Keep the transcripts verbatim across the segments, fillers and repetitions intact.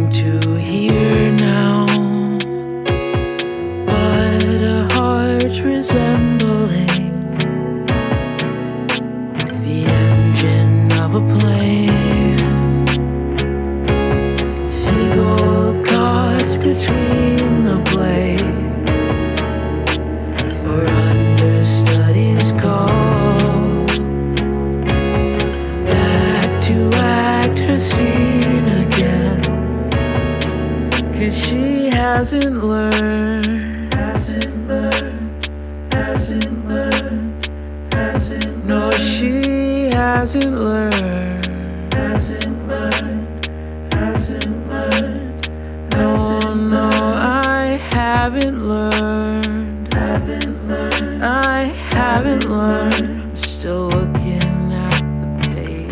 nothing to hear now, but a heart resembling the engine of a plane. Seagull caught between the blades, or understudies call back to act her scene again. 'Cause she hasn't learned, hasn't learned, hasn't learned, hasn't no, she hasn't learned, hasn't learned, hasn't learned, no, no, I haven't learned, haven't learned, I haven't learned. I'm still looking at the page.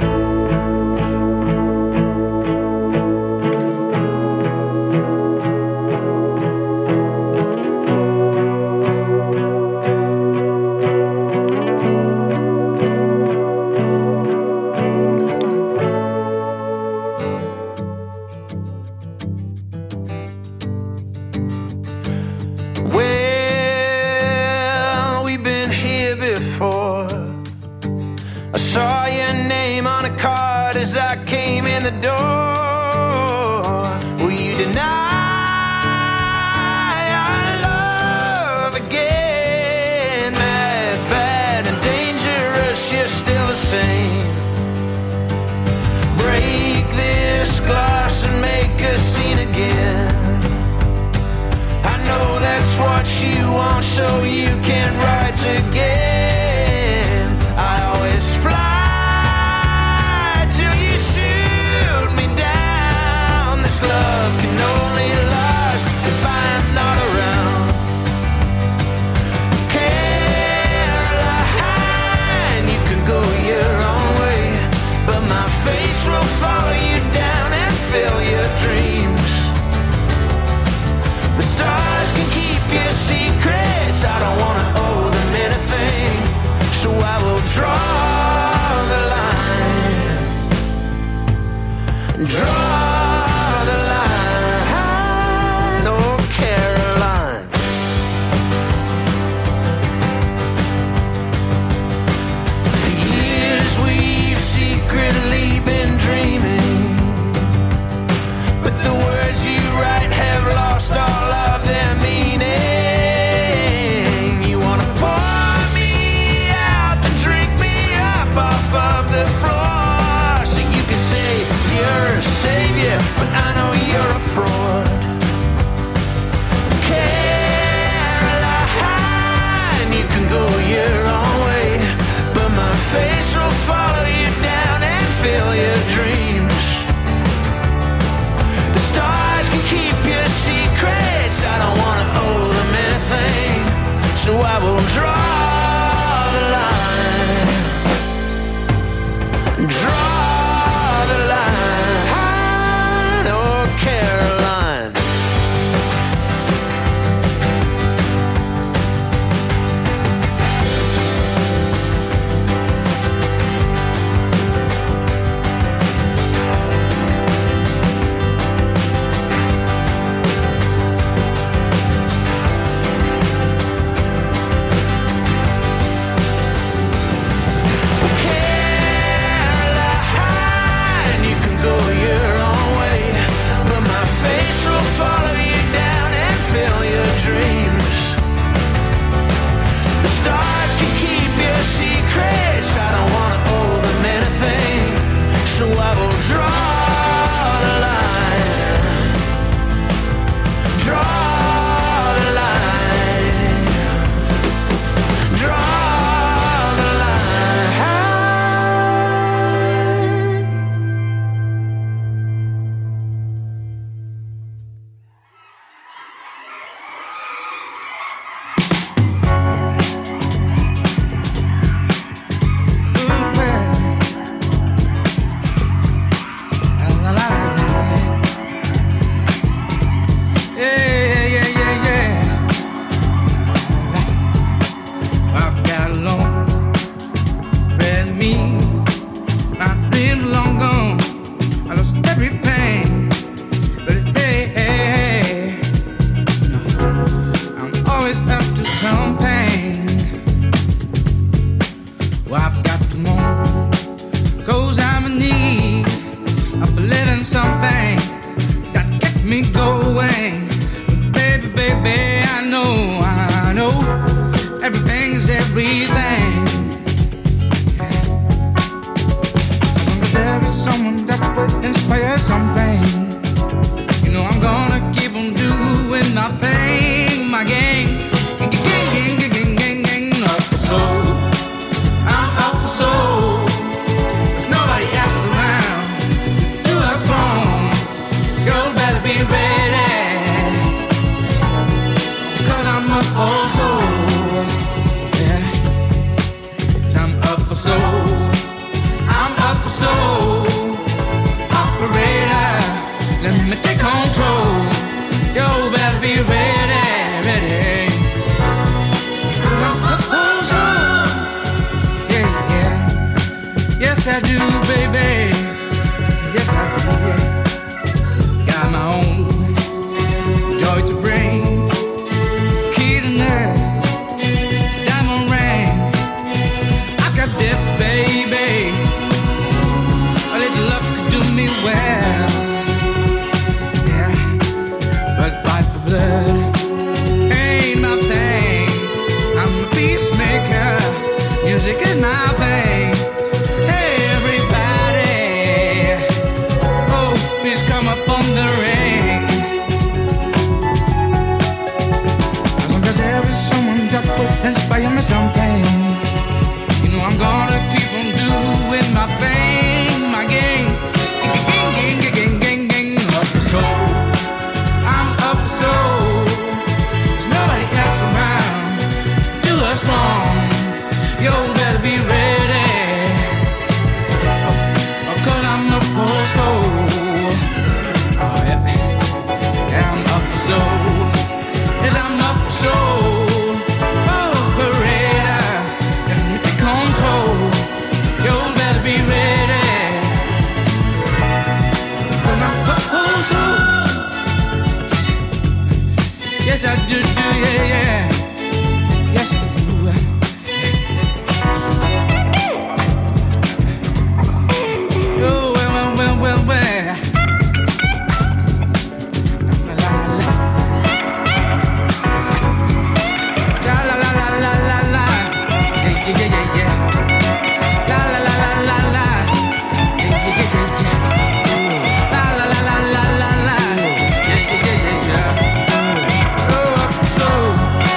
Well, we've been here before. I saw your name on a card as I came in the door. Will you deny our love again? Mad, bad, and dangerous, you're still the same. Break this glass and make a scene again. I know that's what you want, so you can write again. I always fly till you shoot me down. This love can only last if I'm not around. Caroline, you can go your own way, but my face will follow you down and fill your dreams. The stars can keep your secrets. I don't wanna owe them anything, so I will draw the line. Draw the line, oh Caroline. For years we've secretly been dreaming, but the words you write have lost all of their meaning. You wanna pour me out and drink me up off of the floor, so you can say you're a savior, but I know you're a fraud. Caroline, you can go your own way, but my face will follow you down and fill your dreams. The stars can keep your secrets. I don't wanna owe them anything, so I will draw the line. Draw the line, oh Caroline. everything. As long as there is someone that will inspire something, you know I'm gonna keep on doing my thing, my gang, gang, gang, gang, gang, gang, gang, up for soul. I'm up for soul. There's nobody else around to do us wrong. You better be ready, 'cause I'm up for soul. Yeah, I'm up for soul. I'm up for soul. Operator, let me take control. You better be ready, ready. 'Cause I'm up for soul. Yeah, yeah. Yes, I do, baby. Yes, I do. Got my own joy to bring. Key to night, diamond ring. I got that, baby. A little luck could do me well. Yeah, but fight for blood ain't my thing. I'm a peacemaker. Music is my thing. Hey, everybody. Oh, please come up on the ring. As long as there is someone that will inspire me something, you know I'm gonna keep on doing my thing, my gang, gang, gang, gang, gang, gang, gang, up for soul. I'm up for soul. There's nobody else around to do us wrong. You better be ready, oh, 'cause I'm up for soul. Oh yeah, yeah, I'm up for soul. Yes, I'm up for soul. Operator, let me take control. You better be ready, 'cause I'm up for soul. Yes, I do, do, yeah, yeah. Yes, I do. Oh, well, well, well, well, well. La, la, la. La, la, la, la, la, la, la. Yeah, yeah, yeah, yeah, yeah. La, la, la, la, la, la. Yeah, yeah, yeah, yeah, yeah. La, la, la, la, la, la, la. Yeah, yeah, yeah, yeah, yeah. Oh, up for soul.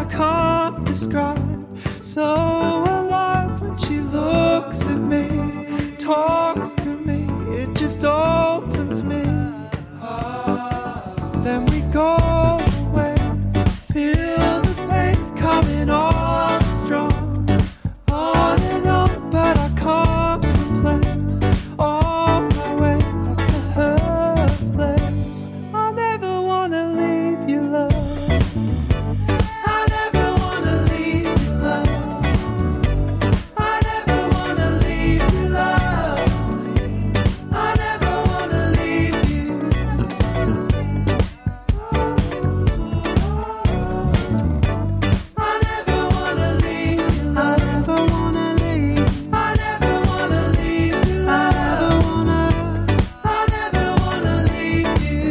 can't describe. So alive when she looks at me, talks to me, it just opens me. Then we go away, feel the pain coming on strong, on and on, but I can't complain. On my way back to her place, I never wanna leave you, love. I never wanna leave you, love. I never wanna leave you, love. I never wanna leave you. I never wanna leave you, love. I never wanna leave. I never wanna leave you, love. I never wanna leave you.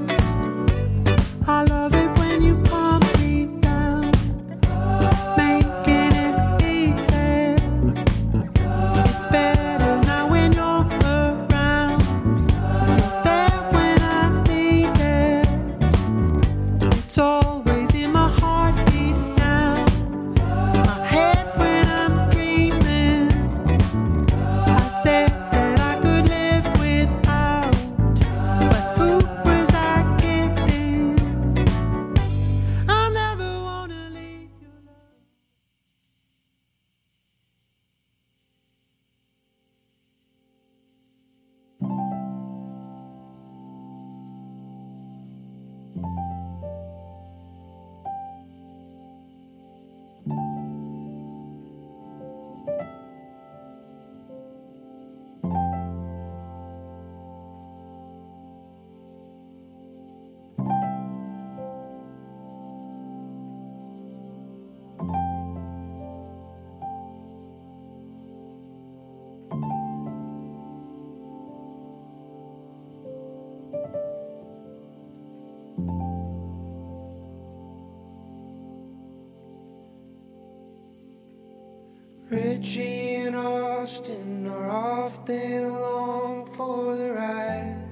I love it when you calm me down, making it easy. It's better now when you're around. You're there when I need it. It's always in my heartbeat now, my head when I'm dreaming. I said that I could live without, but who was I kidding? I never wanna leave you, love. Richie and Austin are often along for the ride.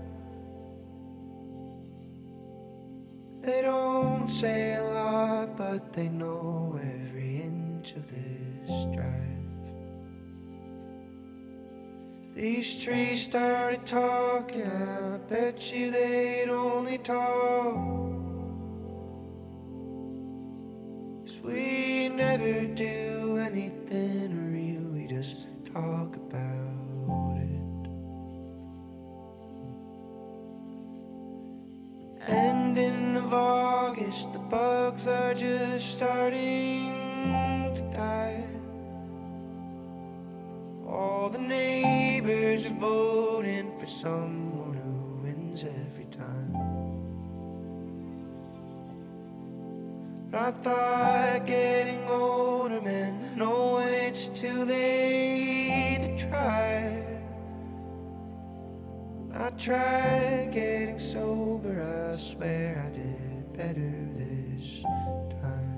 They don't say a lot, but they know every inch of this drive. These trees started talking, I bet you they'd only talk. 'Cause we never do anything real, we just talk about it. Ending of August, the bugs are just starting to die. All the neighbors are voting for someone who wins every time. But I thought getting older meant no, it's too late to try. I tried getting sober, I swear I did better this time.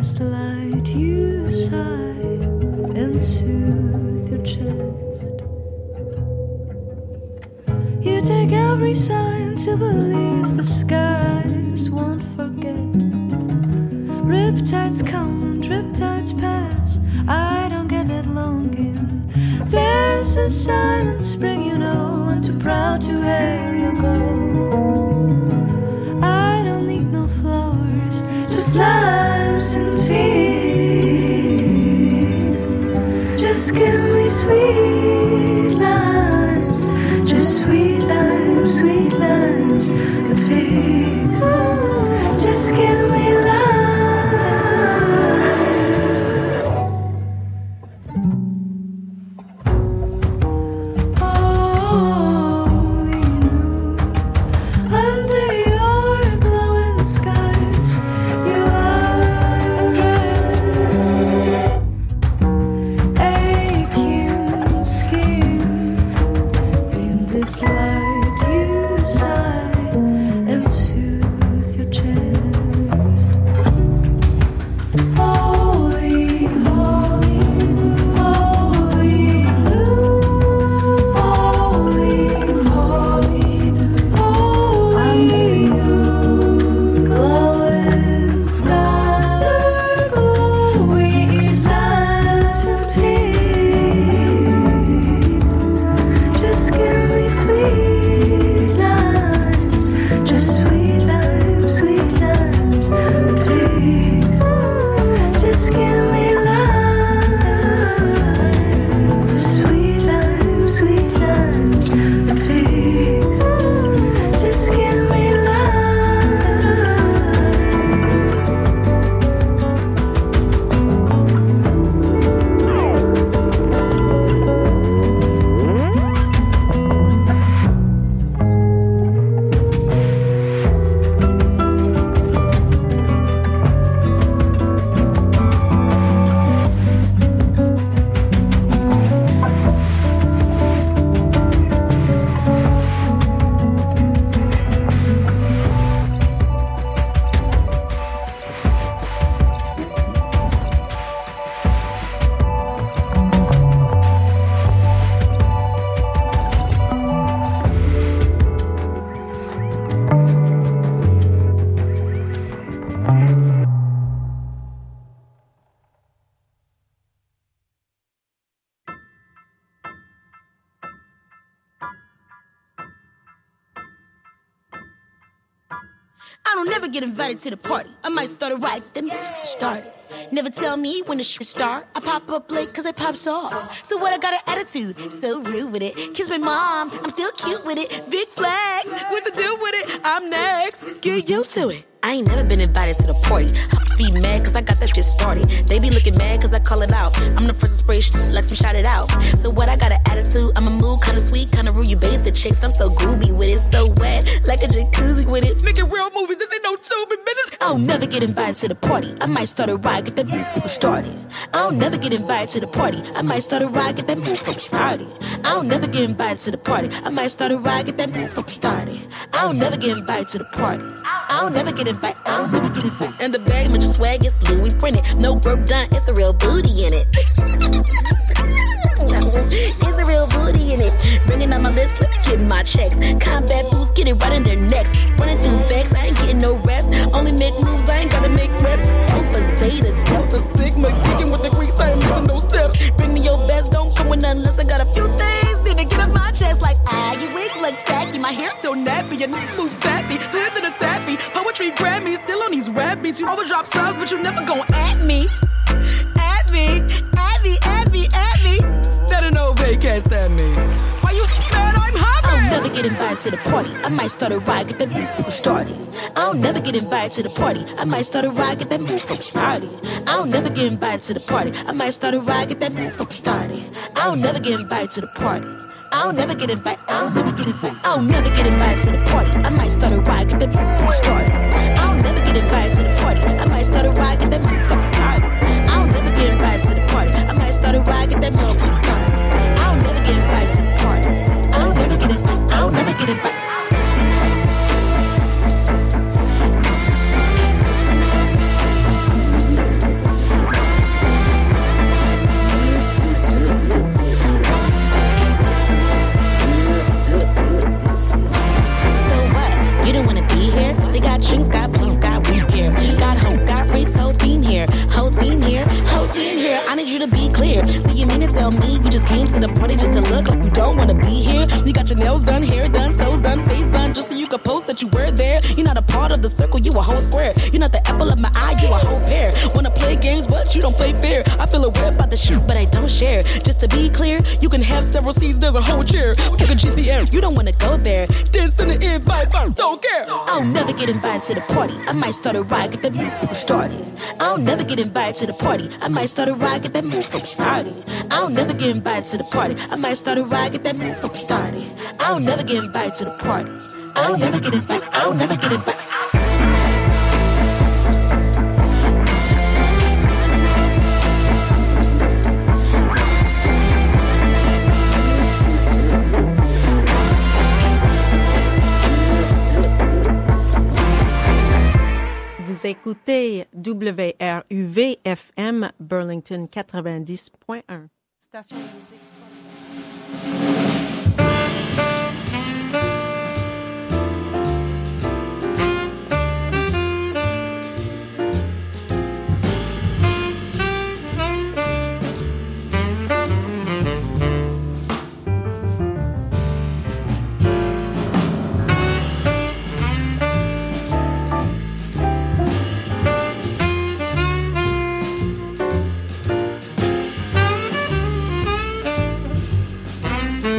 this light you sigh and soothe your chest. You take every sign to believe the skies won't forget. Riptides come and riptides pass, I don't get that longing. There's a silent spring, you know, I'm too proud to hail your gold. I don't need no flowers, just limes and peace. Just give me sweet limes, just sweet limes, sweet limes and peace. Just give me limes. I don't never get invited to the party. I might start a riot, then start it. Never tell me when the shit start. I pop up late cause I pops off. So what, I got an attitude, so rude with it. Kiss my mom, I'm still cute with it. Big flags, what to do with it? I'm next, get used to it. I ain't never been invited to the party. I be mad cause I got that shit started. They be looking mad cause I call it out. I'm the first inspiration, like some shout it out. So what, I got an attitude, I'm a mood, kinda sweet, kinda rude. You basic chicks, I'm so groovy with it. So wet, like a jacuzzi with it. Making real movies, this ain't no tubing business. I'll never get invited to the party. I might start a riot, get that move started. I'll never get invited to the party. I might start a riot, get that move started. I'll never get invited to the party. I might start a riot, get that move started. I'll never get invited to the party. I'll never get invited. I'll never get invited. And the bag, with your swag, it's Louis printed. No work done, it's a real booty in it. It's a real booty in it. Bringing on my list, let me get my checks. Combat boots, get it right in their necks. Running through bags, I ain't getting no rest. Only make moves, I ain't gotta make reps. Alpha, Zeta, Delta, Sigma, kicking with the Greeks, I ain't missing no steps. Bring me your best, don't come with none unless I got a few things. Need to get up my chest like, ah, your wigs look tacky. My hair still nappy, and move sassy. Sweeter than a taffy. Poetry Grammys, still on these rap beats. You overdrop subs, but you never gon' at me. At me, at me, at me, at me. Instead of no they can't stand me. Why you mad? I'm happy. I'll never get invited to the party. I might start a riot, get that move started. I'll never get invited to the party. I might start a riot, get that move started. I'll never get invited to the party. I might start a riot, get that move started. I'll never get invited to the party. I'll never get invited. I'll never get invited. I'll never get invited to the party. I might start a riot, get that move started. I'll never get invited to the party. I might start a riot, get that move started. I'll never get invited to the party. I might start a riot, get that move started. I'll never get invited to the party. I'll never get invited. I'll never get invited. here. They got drinks, got blue, got weed here. Got hope, got freaks, whole team here. Whole team here, whole team here. I need you to be clear. So you mean to tell me you just came to the party just to look like you don't wanna be here? You got your nails done, hair done, toes done, face done, just so you could post that you were there. You're not a part of the circle, you a whole square. You're not the apple of my eye, you a whole pear. Wanna play games, but you don't play fair. I feel aware about the shit, but I don't share. Just to be clear, you can have several seats, there's a whole chair. Took a G P S, you don't wanna go there. Didn't send an invite, but don't care. I'll never get invited to the party. I might start a riot, get that music started. I'll never get invited to the party. I might start a riot, get that music started. I'll never get invited to the party. I might start a riot, get that music started. I'll never get invited to the party. I'll never get invited. I'll never get invited. Vous écoutez W R U V F M Burlington quatre-vingt-dix point un. Station de musique. Thank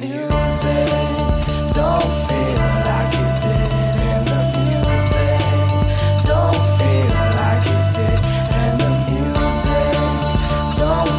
you.